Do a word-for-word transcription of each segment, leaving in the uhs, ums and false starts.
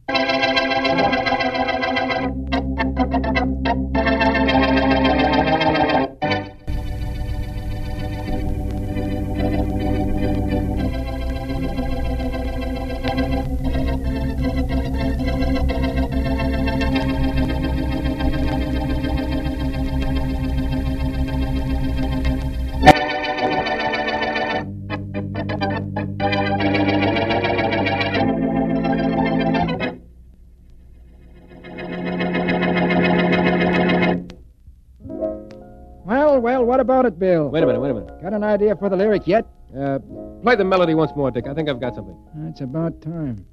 Well, well, what about it, Bill? Wait a minute, wait a minute. Got an idea for the lyric yet? Uh, play the melody once more, Dick. I think I've got something. It's about time.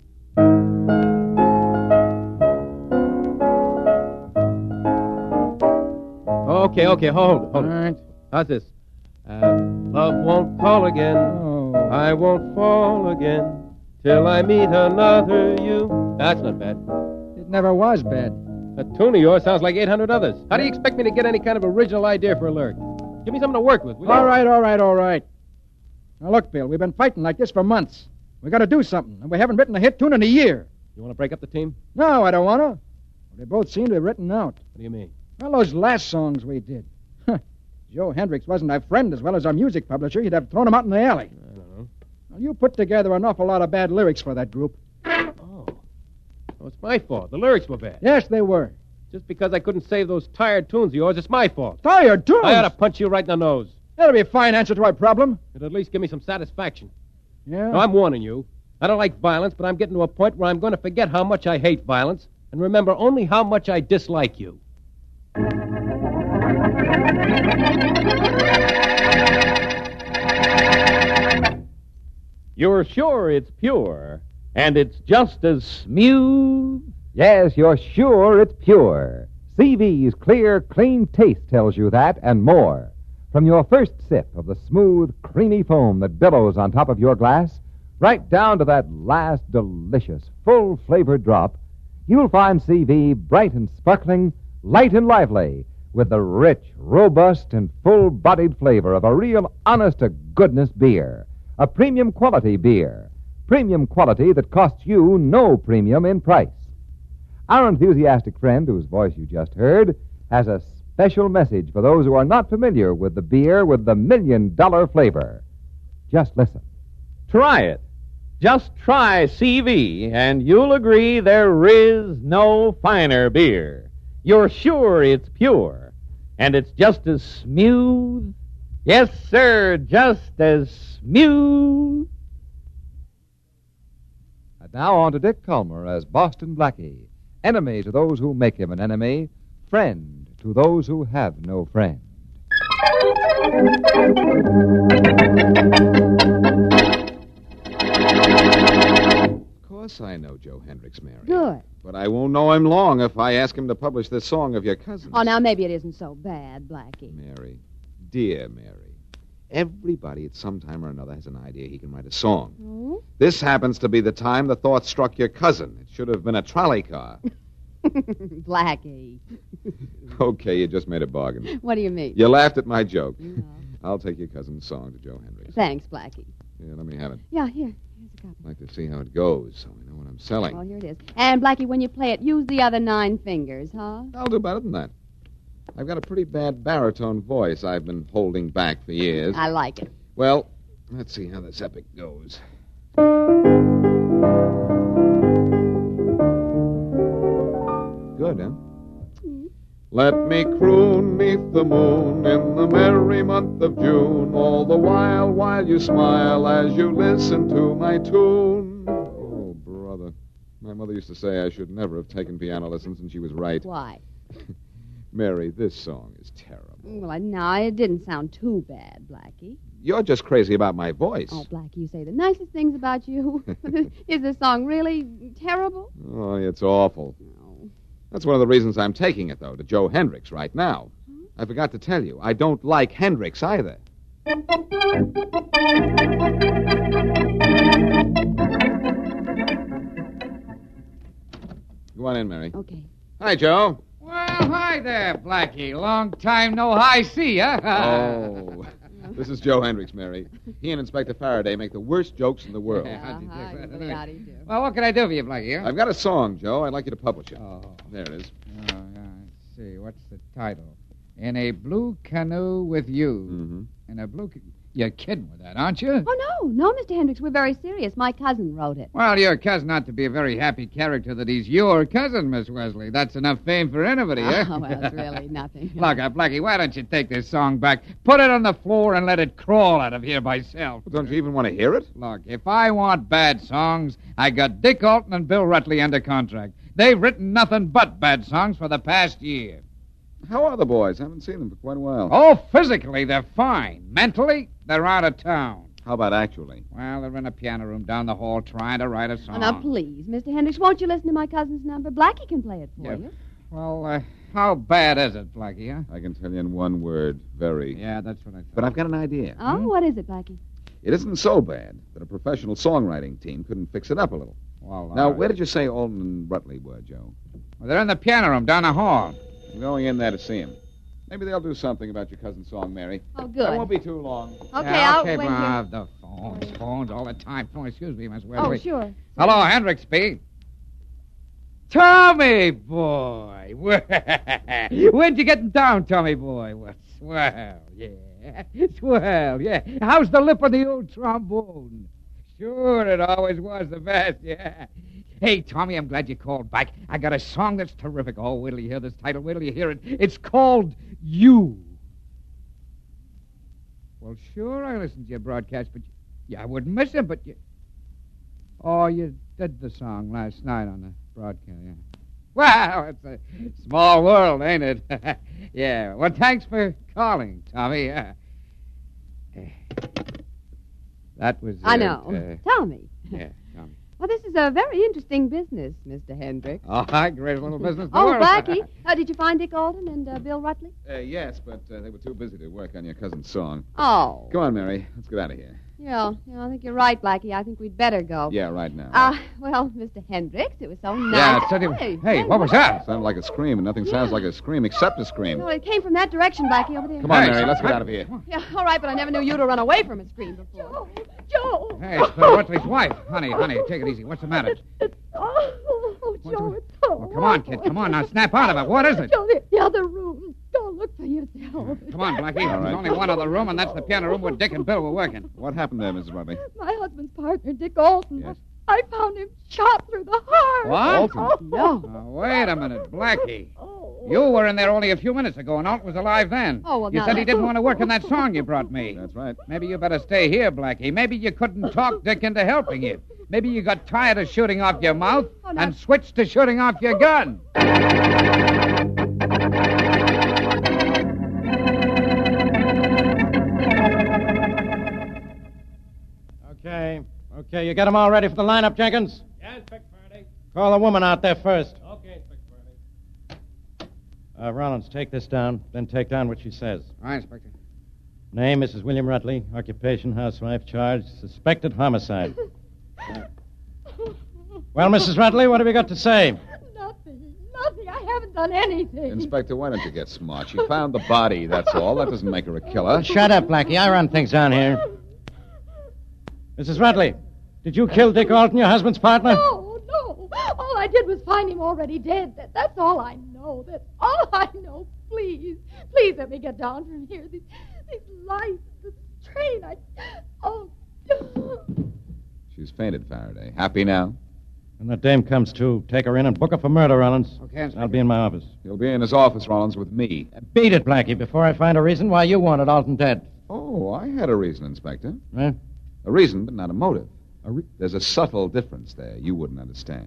Okay, okay, hold it, hold All it. right. How's this? Uh, love won't call again. Oh. I won't fall again till I meet another you. That's not bad. It never was bad. That tune of yours sounds like eight hundred others. How do you expect me to get any kind of original idea for a lyric? Give me something to work with, will you? All right, all right, all right. Now, look, Bill, we've been fighting like this for months. We got to do something, and we haven't written a hit tune in a year. You want to break up the team? No, I don't want to. They both seem to have written out. What do you mean? Well, those last songs we did. Joe Hendricks wasn't our friend as well as our music publisher. He'd have thrown him out in the alley. I don't know. Well, you put together an awful lot of bad lyrics for that group. Oh. Oh, it's my fault. The lyrics were bad. Yes, they were. Just because I couldn't save those tired tunes of yours, it's my fault. Tired tunes? I ought to punch you right in the nose. That'll be a fine answer to our problem. It'd at least give me some satisfaction. Yeah? Now, I'm warning you. I don't like violence, but I'm getting to a point where I'm going to forget how much I hate violence and remember only how much I dislike you. You're sure it's pure, and it's just as smooth? Yes, you're sure it's pure. C V's clear, clean taste tells you that and more. From your first sip of the smooth, creamy foam that billows on top of your glass, right down to that last delicious, full-flavored drop, you'll find C V bright and sparkling, light and lively, with the rich, robust, and full-bodied flavor of a real honest-to-goodness beer. A premium quality beer. Premium quality that costs you no premium in price. Our enthusiastic friend, whose voice you just heard, has a special message for those who are not familiar with the beer with the million-dollar flavor. Just listen. Try it. Just try C V, and you'll agree there is no finer beer. You're sure it's pure, and it's just as smooth. Yes, sir, just as smooth. And now on to Dick Calmer as Boston Blackie. Enemy to those who make him an enemy, friend to those who have no friend. Of course I know Joe Hendricks, Mary. Good. But I won't know him long if I ask him to publish this song of your cousin's. Oh, now maybe it isn't so bad, Blackie. Mary, dear Mary, everybody at some time or another has an idea he can write a song. Oh? This happens to be the time the thought struck your cousin. It should have been a trolley car. Blackie. Okay, you just made a bargain. What do you mean? You laughed at my joke. No. I'll take your cousin's song to Joe Hendricks. Thanks, Blackie. Yeah, let me have it. Yeah, here. Here's a copy. I'd like to see how it goes so I know what I'm selling. Well, here it is. And, Blackie, when you play it, use the other nine fingers, huh? I'll do better than that. I've got a pretty bad baritone voice I've been holding back for years. I like it. Well, let's see how this epic goes. Good, huh? Mm. Let me croon neath the moon in the merry month of June, all the while while you smile as you listen to my tune. Oh, brother. My mother used to say I should never have taken piano lessons, and she was right. Why? Mary, this song is terrible. Well, no, it didn't sound too bad, Blackie. You're just crazy about my voice. Oh, Blackie, you say the nicest things about you. Is this song really terrible? Oh, it's awful. No. That's one of the reasons I'm taking it, though, to Joe Hendricks right now. Hmm? I forgot to tell you, I don't like Hendricks either. Go on in, Mary. Okay. Hi, Joe. Well, hi there, Blackie. Long time no high see, huh? Oh. This is Joe Hendricks, Mary. He and Inspector Faraday make the worst jokes in the world. Uh-huh. Really, how do you do? Well, what can I do for you, Blackie? Huh? I've got a song, Joe. I'd like you to publish it. Oh. There it is. Oh, yeah, let's see. What's the title? In a Blue Canoe with You. Mm-hmm. In a blue... Ca- You're kidding with that, aren't you? Oh, no, no, Mister Hendricks, we're very serious. My cousin wrote it. Well, your cousin ought to be a very happy character that he's your cousin, Miss Wesley. That's enough fame for anybody, eh? Oh, well, it's really nothing. Look, uh, Blackie, why don't you take this song back, put it on the floor, and let it crawl out of here by itself? Well, don't you even want to hear it? Look, if I want bad songs, I got Dick Alton and Bill Rutley under contract. They've written nothing but bad songs for the past year. How are the boys? I haven't seen them for quite a while. Oh, physically, they're fine. Mentally, they're out of town. How about actually? Well, they're in a piano room down the hall trying to write a song. Oh, now, please, Mister Hendricks, won't you listen to my cousin's number? Blackie can play it for Yeah. you. Well, uh, how bad is it, Blackie, huh? I can tell you in one word, very. Yeah, that's what I thought. But I've got an idea. Oh, what is it, Blackie? It isn't so bad that a professional songwriting team couldn't fix it up a little. Well, Now, uh, where did you say Alton and Rutley were, Joe? well, they're in the piano room down the hall. I'm going in there to see him. Maybe they'll do something about your cousin's song, Mary. Oh, That good. won't be too long. Okay, yeah, I'll okay, wait well, here. uh, the phones, phones all the time. Phone, excuse me, Miss Oh, Wesley. sure. Hello, Hendricks B. Tommy boy. When'd you get down, Tommy boy? Well, swell, yeah. Swell, yeah. How's the lip of the old trombone? Sure, it always was the best, yeah. Hey, Tommy, I'm glad you called back. I got a song that's terrific. Oh, wait till you hear this title. Wait till you hear it. It's called You. Well, sure, I listened to your broadcast, but... You, yeah, I wouldn't miss it, but you... Oh, you did the song last night on the broadcast, yeah. Wow, it's a small world, ain't it? Yeah. Well, thanks for calling, Tommy. Yeah. That was... I it, know. uh, Tommy. yeah, Tommy. Well, this is a very interesting business, Mister Hendricks. Oh, hi, great little business. in the Oh, world. Blackie, uh, did you find Dick Alton and uh, Bill Rutley? Uh, yes, but uh, they were too busy to work on your cousin's song. Oh. Come on, Mary. Let's get out of here. Yeah, yeah, I think you're right, Blackie. I think we'd better go. Yeah, right now. Uh, well, Mister Hendricks, it was so nice. Yeah, it's certainly... Hey, Hey, what was that? Sounded like a scream, and nothing sounds like a scream except a scream. No, it came from that direction, Blackie, over there. Come on, Hey, Mary. Let's get hey. out of here. Yeah, all right, but I never knew you to run away from a scream before. Joe! Joe! Hey, it's Bill Rutley's wife. Honey, honey, take it easy. What's the matter? It's, oh, oh, What's Joe, the- it's so Well, come on, kid. Come on. Now, snap out of it. What is it? Joe, the, the other room. Go look for yourself. Come on, Blackie. All right. There's only one other room, and that's the piano room where Dick and Bill were working. What happened there, Missus Rutley? My husband's partner, Dick Alton. Yes. I found him shot through the heart. What? Alton? Oh, Now, wait a minute, Blackie. oh. You were in there only a few minutes ago, and Alton was alive then. Oh, well, You now said he that- didn't want to work on that song you brought me. That's right. Maybe you better stay here, Blackie. Maybe you couldn't talk Dick into helping you. Maybe you got tired of shooting off your mouth Oh, now- and switched to shooting off your gun. Okay. Okay, you got them all ready for the lineup, Jenkins? Yeah, Inspector Faraday. Call the woman out there first. Okay, Inspector Faraday. Uh, Rollins, take this down, then take down what she says. All right, Inspector. Name, Missus William Rutley. Occupation, housewife. Charge, suspected homicide. Well, Missus Rutley, what have you got to say? Nothing. Nothing. I haven't done anything. Inspector, why don't you get smart? She found the body, that's all. That doesn't make her a killer. Shut up, Blackie. I run things down here. Missus Rutley, did you kill Dick Alton, your husband's partner? No, no. All I did was find him already dead. That, that's all I know. That's all I know. Please, please let me get down from here. These, these lights, this train. I. Oh. She's fainted, Faraday. Happy now? When that dame comes to, take her in and book her for murder, Rollins. Okay, Inspector. I'll be in my office. He'll be in his office, Rollins, with me. Beat it, Blackie, before I find a reason why you wanted Alton dead. Oh, I had a reason, Inspector. Eh? A reason, but not a motive. A re- There's a subtle difference there you wouldn't understand.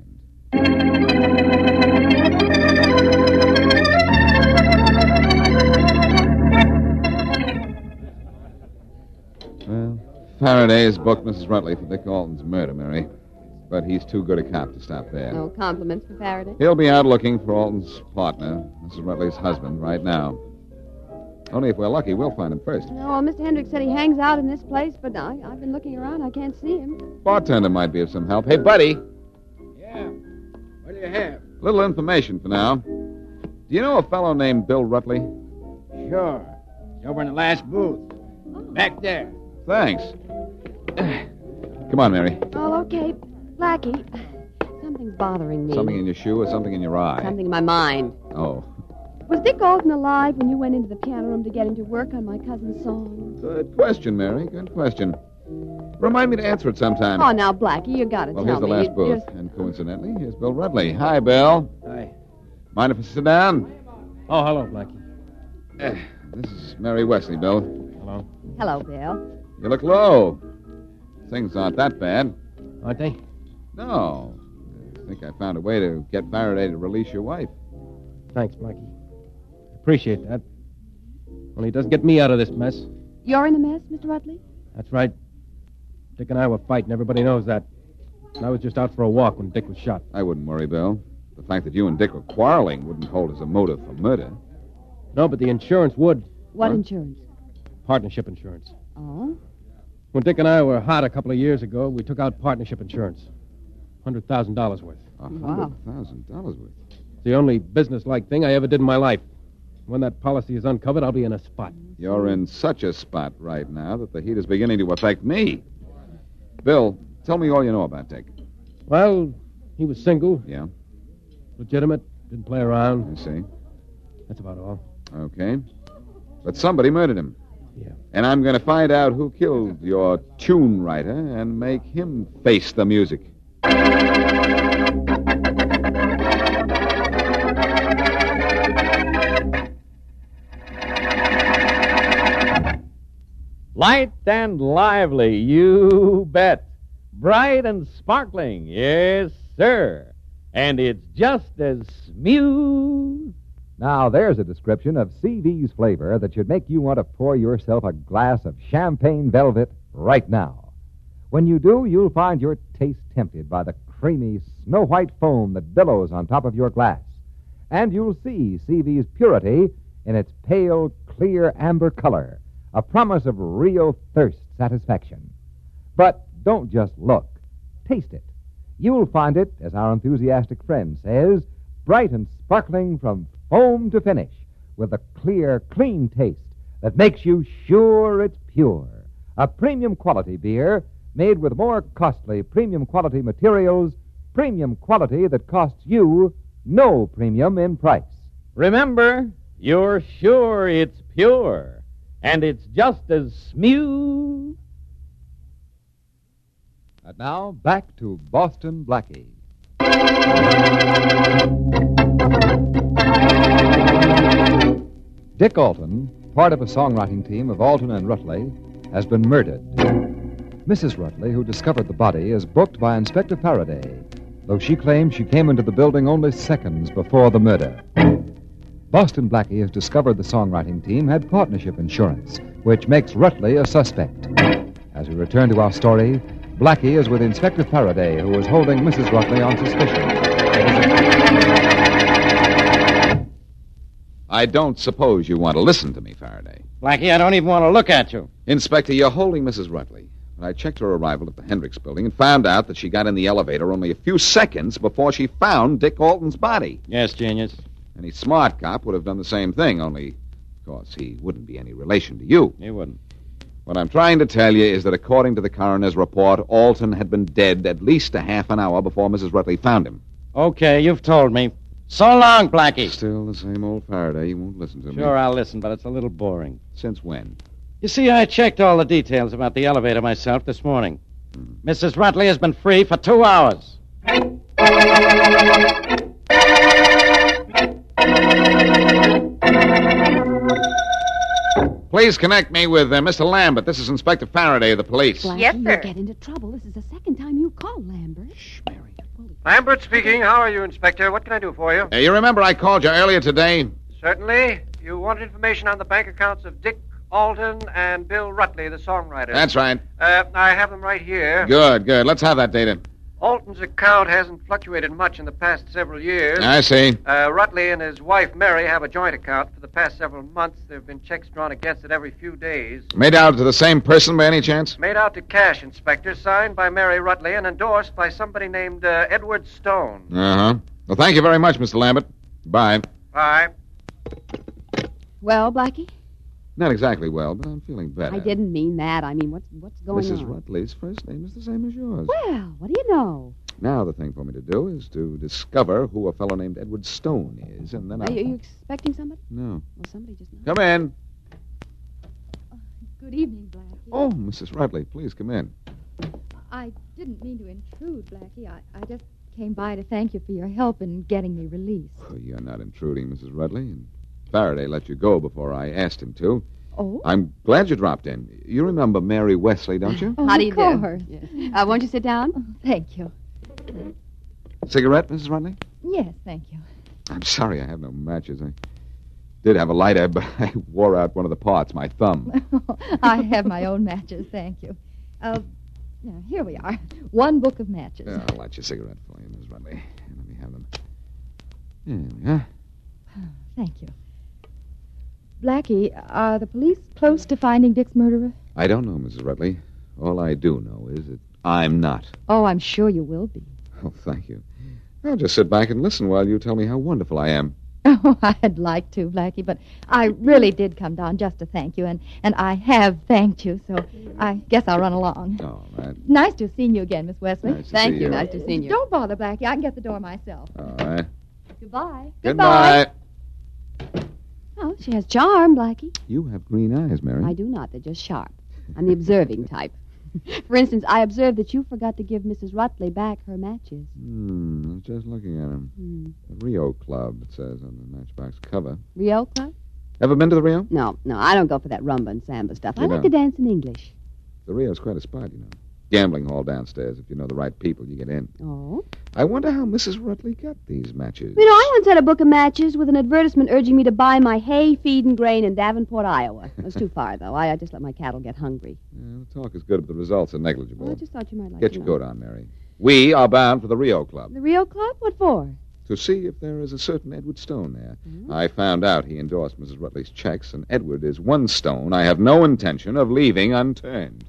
Well, Faraday has booked Missus Rutley for Dick Alton's murder, Mary. But he's too good a cop to stop there. No compliments for Faraday. He'll be out looking for Alton's partner, Missus Rutley's husband, right now. Only if we're lucky, we'll find him first. No, well, Mister Hendricks said he hangs out in this place, but I, I've been looking around. I can't see him. Bartender might be of some help. Hey, buddy, Yeah. What do you have? little information for now. Do you know a fellow named Bill Rutley? Sure. He's over in the last booth. Back there. Thanks. Come on, Mary. Oh, okay. Blackie, something's bothering me. Something in your shoe or something in your eye? Something in my mind. Oh. Was Dick Alton alive when you went into the piano room to get him to work on my cousin's song? Good question, Mary. Good question. Remind me to answer it sometime. Oh, now, Blackie, you gotta Well, tell here's the me. last You- booth. you're- And coincidentally, here's Bill Rudley. Hi, Bill. Hi. Mind if I sit down? Oh, hello, Blackie. Eh, This is Mary Wesley, Bill. Hello. Hello, Bill. You look low. Things aren't that bad. Aren't they? No. I think I found a way to get Faraday to release your wife. Thanks, Blackie. Appreciate that. Only it doesn't get me out of this mess. You're in a mess, Mister Rutley? That's right. Dick and I were fighting. Everybody knows that. And I was just out for a walk when Dick was shot. I wouldn't worry, Bill. The fact that you and Dick were quarreling wouldn't hold as a motive for murder. No, but the insurance would. What Huh? insurance? Partnership insurance. Oh? When Dick and I were hot a couple of years ago, we took out partnership insurance. one hundred thousand dollars worth. A Wow. hundred thousand dollars worth. It's the only business-like thing I ever did in my life. When that policy is uncovered, I'll be in a spot. You're in such a spot right now that the heat is beginning to affect me. Bill, tell me all you know about Dick. Well, he was single, Yeah, legitimate, didn't play around. I see. That's about all. Okay. But somebody murdered him. Yeah. And I'm going to find out who killed your tune writer and make him face the music. Light and lively, you bet. Bright and sparkling, yes, sir. And it's just as smooth. Now, there's a description of C V's flavor that should make you want to pour yourself a glass of champagne velvet right now. When you do, you'll find your taste tempted by the creamy, snow-white foam that billows on top of your glass. And you'll see C V's purity in its pale, clear amber color, a promise of real thirst satisfaction. But don't just look. Taste it. You'll find it, as our enthusiastic friend says, bright and sparkling from foam to finish, with a clear, clean taste that makes you sure it's pure. A premium quality beer made with more costly premium quality materials, premium quality that costs you no premium in price. Remember, you're sure it's pure. And it's just as smooth. And now, back to Boston Blackie. Dick Alton, part of a songwriting team of Alton and Rutley, has been murdered. Missus Rutley, who discovered the body, is booked by Inspector Faraday, though she claims she came into the building only seconds before the murder. Boston Blackie has discovered the songwriting team had partnership insurance, which makes Rutley a suspect. As we return to our story, Blackie is with Inspector Faraday, who is holding Missus Rutley on suspicion. I don't suppose you want to listen to me, Faraday. Blackie, I don't even want to look at you. Inspector, you're holding Missus Rutley. But I checked her arrival at the Hendricks building and found out that she got in the elevator only a few seconds before she found Dick Alton's body. Yes, genius. Any smart cop would have done the same thing, only, of course, he wouldn't be any relation to you. He wouldn't. What I'm trying to tell you is that according to the coroner's report, Alton had been dead at least a half an hour before Missus Rutley found him. Okay, you've told me. So long, Blackie. Still the same old Faraday. You won't listen to me. Sure, I'll listen, but it's a little boring. Since when? You see, I checked all the details about the elevator myself this morning. Missus Rutley has been free for two hours. Please connect me with uh, Mister Lambert. This is Inspector Faraday of the police. Blackie, Yes, you'll sir. get into trouble. This is the second time you called, Lambert. Shh, Mary. Lambert speaking. How are you, Inspector? What can I do for you? Uh, you remember I called you earlier today? Certainly. You wanted information on the bank accounts of Dick Alton and Bill Rutley, the songwriter. That's right. Uh, I have them right here. Good, good. Let's have that data. Alton's account hasn't fluctuated much in the past several years. I see. Uh, Rutley and his wife, Mary, have a joint account. For the past several months, there have been checks drawn against it every few days. Made out to the same person by any chance? Made out to cash, Inspector, signed by Mary Rutley and endorsed by somebody named uh, Edward Stone. Uh-huh. Well, thank you very much, Mister Lambert. Bye. Bye. Well, Blackie? Not exactly well, but I'm feeling better. I didn't mean that. I mean, what's what's going Missus on? Rutley's first name is the same as yours. Well, what do you know? Now the thing for me to do is to discover who a fellow named Edward Stone is, and then Are I... you, are you expecting somebody? No. Well, somebody just knows. Come in. Good evening, Blackie. Oh, Missus Rutley, please come in. I didn't mean to intrude, Blackie. I, I just came by to thank you for your help in getting me released. Oh, you're not intruding, Missus Rutley, and Faraday let you go before I asked him to. Oh? I'm glad you dropped in. You remember Mary Wesley, don't you? Oh, How do you of do? course. Yeah. Uh, won't you sit down? Oh, thank you. Cigarette, Missus Rutley? Yes, thank you. I'm sorry I have no matches. I did have a lighter, but I wore out one of the parts, my thumb. I have my own matches, thank you. Uh, now, here we are. One book of matches. Yeah, I'll light your cigarette for you, Miss Rutley. Let me have them. There we are. Thank you. Blackie, are the police close to finding Dick's murderer? I don't know, Missus Rutley. All I do know is that I'm not. Oh, I'm sure you will be. Oh, thank you. I'll just sit back and listen while you tell me how wonderful I am. Oh, I'd like to, Blackie, but I really did come down just to thank you, and, and I have thanked you, so I guess I'll run along. All right. Nice to have seen you again, Miss Wesley. Nice to Thank see you. you. Nice to see you. Don't bother, Blackie. I can get the door myself. All right. Goodbye. Goodbye. Oh, she has charm, Blackie. You have green eyes, Mary. I do not. They're just sharp. I'm the observing type. For instance, I observed that you forgot to give Missus Rutley back her matches. Hmm, I was just looking at them. Hmm. The Rio Club, it says on the Matchbox cover. Rio Club? Ever been to the Rio? No, no, I don't go for that rumba and samba stuff. I You like don't? to dance in English. The Rio's quite a spot, you know. Gambling hall downstairs. If you know the right people, you get in. Oh? I wonder how Missus Rutley got these matches. You know, I once had a book of matches with an advertisement urging me to buy my hay, feed, and grain in Davenport, Iowa. It was too far, though. I, I just let my cattle get hungry. Yeah, the talk is good, but the results are negligible. Well, I just thought you might like Get to your know. coat on, Mary. We are bound for the Rio Club The Rio Club? What for? to see if there is a certain Edward Stone there. Hmm? I found out he endorsed Missus Rutley's checks, and Edward is one stone I have no intention of leaving unturned.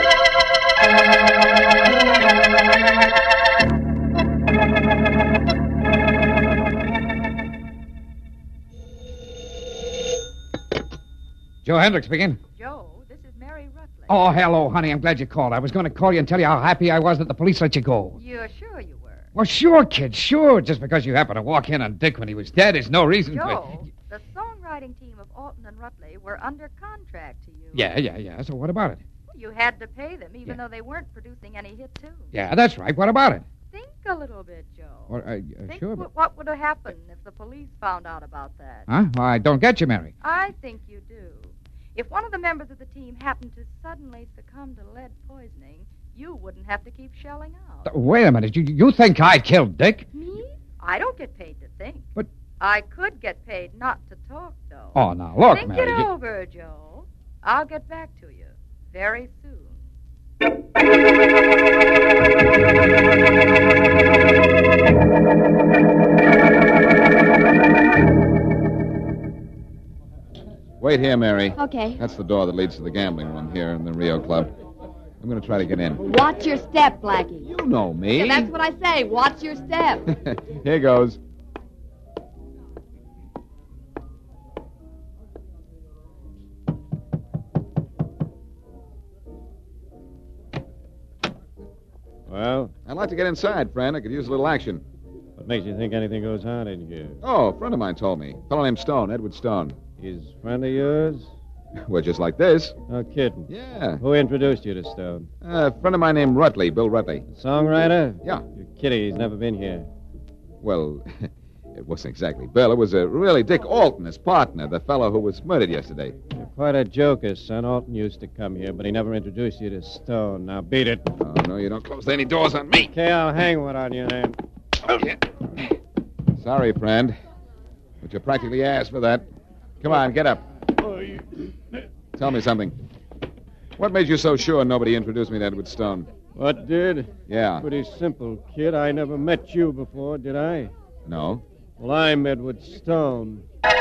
Joe Hendricks speaking. Joe, this is Mary Rutley. Oh, hello, honey. I'm glad you called. I was going to call you and tell you how happy I was that the police let you go. You're sure you were? Well, sure, kid, sure. Just because you happened to walk in on Dick when he was dead is no reason Joe, for... the songwriting team of Alton and Rutley were under contract to you. Yeah, yeah, yeah. So what about it? You had to pay them, even Yeah. though they weren't producing any hit tunes. Yeah, that's right. What about it? Think a little bit, Joe. Well, uh, uh, Think sure, wh- but... what would have happened if the police found out about that. Huh? Well, I don't get you, Mary. I think you do. If one of the members of the team happened to suddenly succumb to lead poisoning, you wouldn't have to keep shelling out. Uh, Wait a minute. You, you think I killed Dick? Me? I don't get paid to think. But- I could get paid not to talk, though. Oh, now, look, Think Mary. it you- over, Joe. I'll get back to you very soon. Wait here, Mary. Okay. That's the door that leads to the gambling room here in the Rio Club. I'm going to try to get in. Watch your step, Blackie. You know me. Yeah, that's what I say. Watch your step. Here goes. Well, I'd like to get inside, friend. I could use a little action. what makes you think anything goes on in here? Oh, a friend of mine told me. A fellow named Stone, Edward Stone. He's a friend of yours? We're just like this. No kidding. Yeah. Who introduced you to Stone? Uh, a friend of mine named Rutley, Bill Rutley. Songwriter? Yeah. You're kidding. He's never been here. Well, it wasn't exactly Bill. It was uh, really Dick Alton, his partner, the fellow who was murdered yesterday. You're quite a joker, son. Alton used to come here, but he never introduced you to Stone. Now beat it. Oh, no, you don't close any doors on me. Okay, I'll hang one on you then. Okay. Sorry, friend. But you practically asked for that. Come on, get up. Tell me something. What made you so sure nobody introduced me to Edward Stone? What did? Yeah. Pretty simple, kid. I never met you before, did I? No? Well, I'm Edward Stone.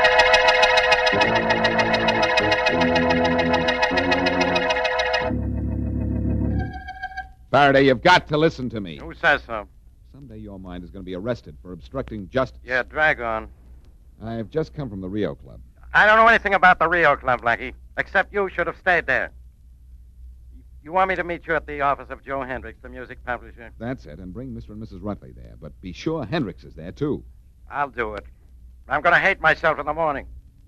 Faraday, you've got to listen to me. Who says so? Someday your mind is going to be arrested for obstructing justice. Yeah, drag on. I've just come from the Rio Club. I don't know anything about the Rio Club, Blackie, except you should have stayed there. You want me to meet you at the office of Joe Hendricks, the music publisher? That's it, and bring Mister and Missus Rutley there. But be sure Hendricks is there, too. I'll do it. I'm going to hate myself in the morning.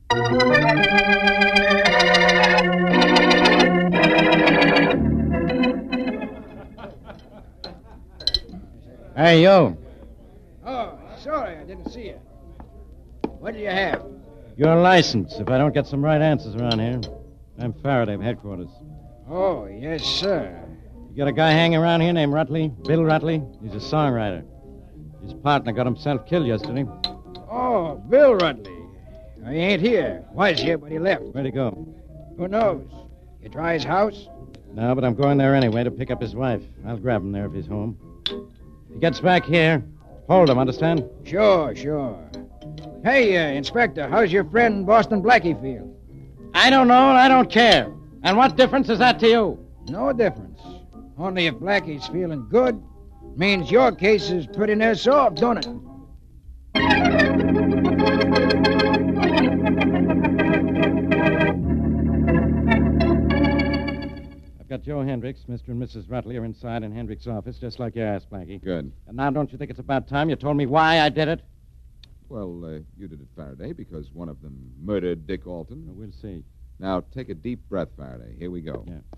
Hey, you. Oh, sorry, I didn't see you. What do you have? Your license, if I don't get some right answers around here. I'm Faraday of headquarters. Oh, yes, sir. You got a guy hanging around here named Rutley, Bill Rutley. He's a songwriter. His partner got himself killed yesterday. Oh, Bill Rutley. He ain't here. Was here, but he left. Where'd he go? Who knows? You try his house? No, but I'm going there anyway to pick up his wife. I'll grab him there if he's home. If he gets back here, hold him, understand? Sure, sure. Hey, uh, Inspector, how's your friend Boston Blackie feel? I don't know and I don't care. And what difference is that to you? No difference. Only if Blackie's feeling good, means your case is pretty near solved, don't it? I've got Joe Hendricks. Mister and Missus Rutley are inside in Hendricks' office, just like you asked, Blackie. Good. And now don't you think it's about time you told me why I did it? Well, uh, you did it, Faraday, because one of them murdered Dick Alton. Well, we'll see. Now, take a deep breath, Faraday. Here we go. Yeah.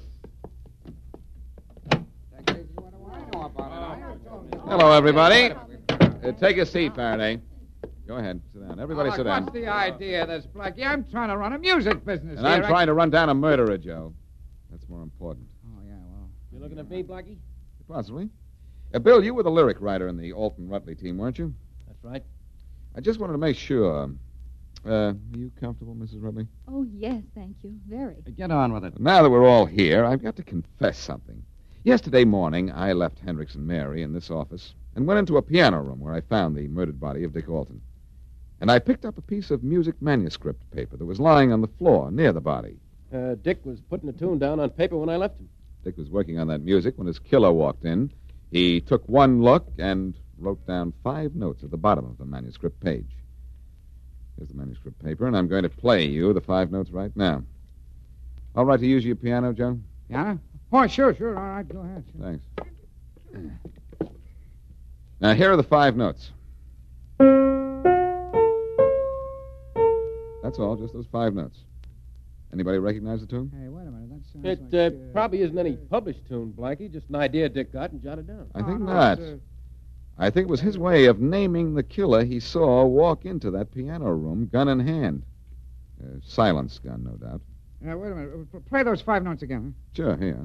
Hello, everybody. Uh, take a seat, Faraday. Go ahead. Sit down. Everybody Oh, sit what's down. the idea of this, Blackie? I'm trying to run a music business And here. I'm I- trying to run down a murderer, Joe. That's more important. Oh, yeah, well. You looking at me, Blackie? Possibly. Uh, Bill, you were the lyric writer in the Alton Rutley team, weren't you? That's right. I just wanted to make sure. Uh, are you comfortable, Missus Rutley? Oh, yes, thank you. Very. Get on with it. Now that we're all here, I've got to confess something. Yesterday morning, I left Hendricks and Mary in this office and went into a piano room where I found the murdered body of Dick Alton. And I picked up a piece of music manuscript paper that was lying on the floor near the body. Uh, Dick was putting a tune down on paper when I left him. Dick was working on that music when his killer walked in. He took one look and wrote down five notes at the bottom of the manuscript page. Here's the manuscript paper, and I'm going to play you the five notes right now. All right to use your piano, Joe? Yeah? Oh, sure, sure. All right, go ahead. Sure. Thanks. Now, here are the five notes. That's all, just those five notes. Anybody recognize the tune? Hey, wait a minute. That sounds It like... uh, probably isn't any published tune, Blackie. Just an idea Dick got and jotted down. I think Oh, no, not. it's, uh, I think it was his way of naming the killer he saw walk into that piano room, gun in hand. Uh, silence gun, no doubt. Yeah, wait a minute. Uh, Play those five notes again. Sure, here.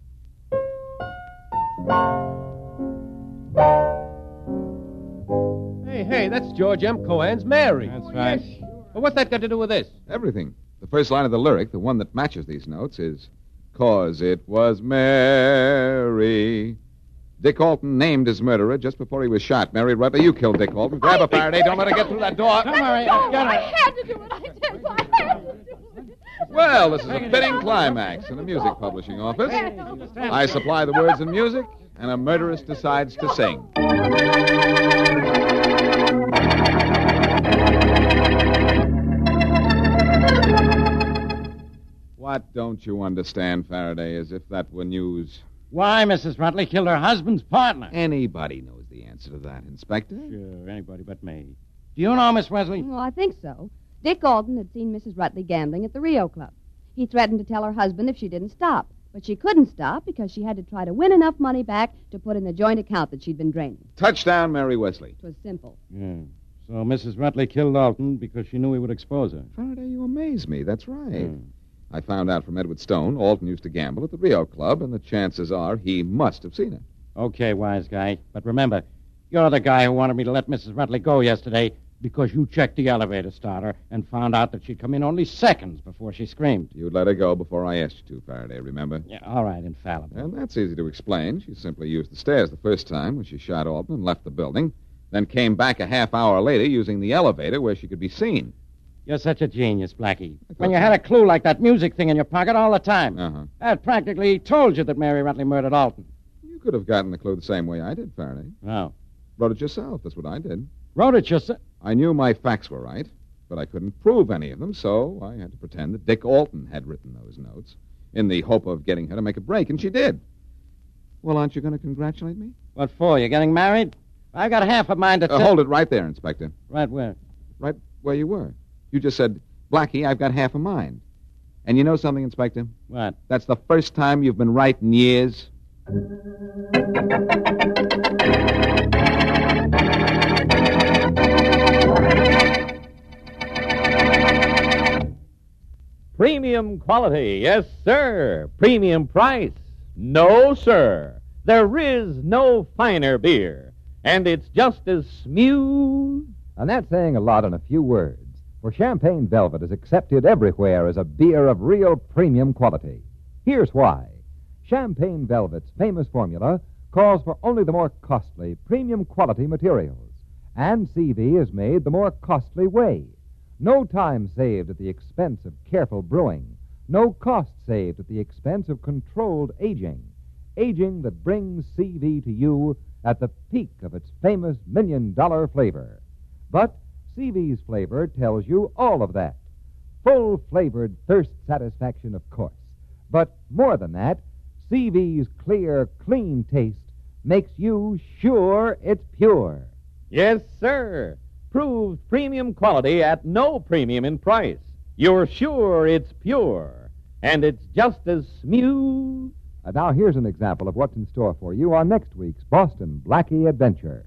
Hey, hey, that's George M. Cohan's Mary. Oh, That's right. Well, what's that got to do with this? Everything. The first line of the lyric, the one that matches these notes, is, "'Cause it was Mary." Dick Alton named his murderer just before he was shot. Mary Rutley, you killed Dick Alton. Grab her, Faraday. Don't let her get through that door. Come, Mary. No, Get I her. had to do it. I did. I had to do it. Well, this is a fitting climax in a music publishing office. I supply the words and music, and a murderess decides to sing. What don't you understand, Faraday, as if that were news? Why Missus Rutley killed her husband's partner? Anybody knows the answer to that, Inspector. Sure, anybody but me. Do you know, Miss Wesley? Well, I think so. Dick Alton had seen Missus Rutley gambling at the Rio Club. He threatened to tell her husband if she didn't stop, but she couldn't stop because she had to try to win enough money back to put in the joint account that she'd been draining. Touchdown, Mary Wesley. It was simple. Yeah. So Missus Rutley killed Alton because she knew he would expose her. Faraday, you amaze me. That's right. Hmm. I found out from Edward Stone Alton used to gamble at the Rio Club, and the chances are he must have seen her. Okay, wise guy. But remember, you're the guy who wanted me to let Missus Rutley go yesterday because you checked the elevator starter and found out that she'd come in only seconds before she screamed. You'd let her go before I asked you to, Faraday, remember? Yeah, all right, infallible. And that's easy to explain. She simply used the stairs the first time when she shot Alton and left the building, then came back a half hour later using the elevator where she could be seen. You're such a genius, Blackie. When you had a clue like that music thing in your pocket all the time. Uh-huh. That practically told you that Mary Rutley murdered Alton. You could have gotten the clue the same way I did, Faraday. Oh. Wrote it yourself. That's what I did. Wrote it yourself? I knew my facts were right. But I couldn't prove any of them, so I had to pretend that Dick Alton had written those notes in the hope of getting her to make a break, and she did. Well, aren't you going to congratulate me? What for? You getting married? I got half a mind to... Uh, t- hold it right there, Inspector. Right where? Right where you were. You just said, Blackie, I've got half a mind. And you know something, Inspector? What? That's the first time you've been right in years. Premium quality, yes, sir. Premium price, no, sir. There is no finer beer, and it's just as smooth. And that's saying a lot in a few words, for Champagne Velvet is accepted everywhere as a beer of real premium quality. Here's why. Champagne Velvet's famous formula calls for only the more costly, premium quality materials, and C V is made the more costly way. No time saved at the expense of careful brewing. No cost saved at the expense of controlled aging. Aging that brings C V to you at the peak of its famous million-dollar flavor. But C V's flavor tells you all of that. Full-flavored thirst satisfaction, of course. But more than that, C V's clear, clean taste makes you sure it's pure. Yes, sir. Proved premium quality at no premium in price. You're sure it's pure, and it's just as smooth. And now here's an example of what's in store for you on next week's Boston Blackie Adventure.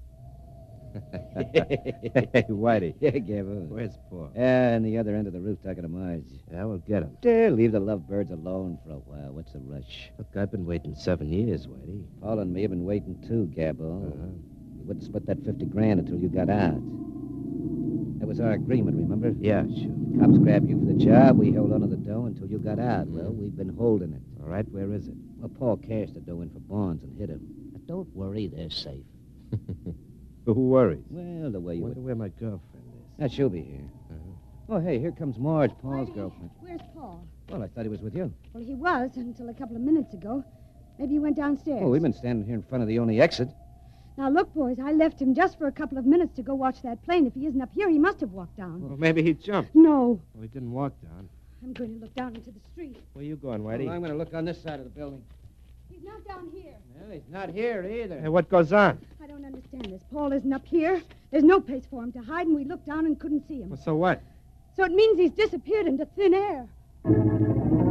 Hey, Whitey. Yeah, Gabbo. Where's Paul? Yeah, on the other end of the roof talking to Marge. Yeah, we'll get him. Yeah, leave the lovebirds alone for a while. What's the rush? Look, I've been waiting seven years, Whitey. Paul and me have been waiting too, Gabbo. Uh-huh. We wouldn't split that fifty grand until you got out. That was our agreement, remember? Yeah, sure. Cops grabbed you for the job. We held on to the dough until you got out. Well, we've been holding it. All right, where is it? Well, Paul cashed the dough in for bonds and hit him. Now, don't worry, they're safe. Who worries? Well, the way you... Wonder where my girlfriend is. Now, she'll be here. Uh-huh. Oh, hey, here comes Marge, Paul's Whitey, girlfriend. Where's Paul? Well, I thought he was with you. Well, he was until a couple of minutes ago. Maybe he went downstairs. Oh, we've been standing here in front of the only exit. Now, look, boys, I left him just for a couple of minutes to go watch that plane. If he isn't up here, he must have walked down. Well, maybe he jumped. No. Well, he didn't walk down. I'm going to look down into the street. Where you going, Whitey? Well, I'm going to look on this side of the building. He's not down here. Well, he's not here either. Hey, what goes on? I don't understand this. Paul isn't up here. There's no place for him to hide, and we looked down and couldn't see him. Well, so what? So it means he's disappeared into thin air.